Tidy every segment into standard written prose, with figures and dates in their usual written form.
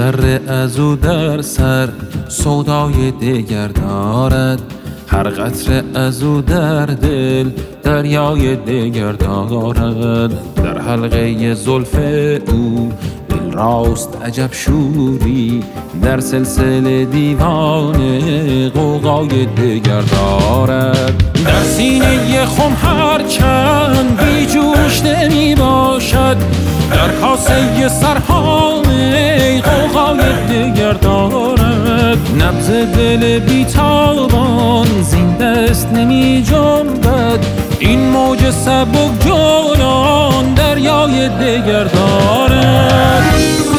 ذره از او در سر سودای دگر دارد، هر قطره از او در دل دریای دگر دارد. در حلقه زلف او دل راست عجب شوری، در سلسله دیوانه غوغای دگر دارد. در سینه خم هر چند بی جوش نمی باشد، در کاسه سرهامه غوغای دگر دارد. نبض دل بیتابان زین دست نمی جنبد، این موج سبک جولان دریای دگر دارد.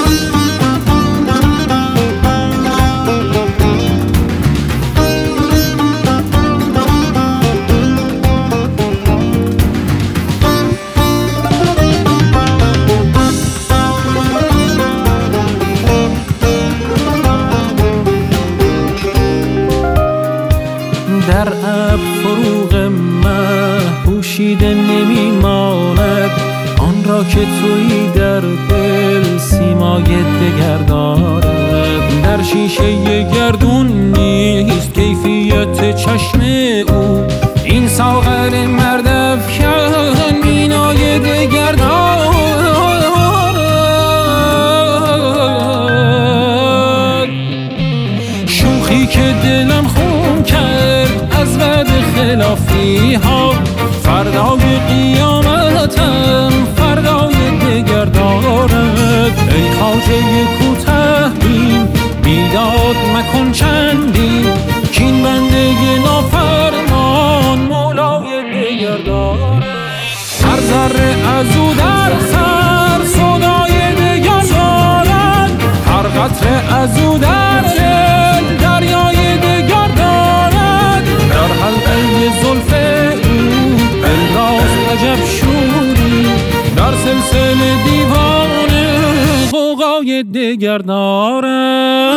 در ابر فروغ مه پوشیده نمی ماند، آن را که تویی در دل سیمای دگر دارد. در شیشه گردون نیست کیفیت چشم او، این ساغر مرد افکن مینای دگر دارد. شوخی که دلم خون کرد از بعد خلافی ها، فردای قیامتم فردای دگر دارد. ای خواجه کوته بین بیداد مکن چندین، کین بنده نافرمان مولای دگر دارد. هر ذره از او در سر سودای دگر دارد، هر قطره از او در دل دریای دگر دارد. در حلقه زلف او دل راست عجب شوری، در سلسله دیوانه غوغای دگر دارد.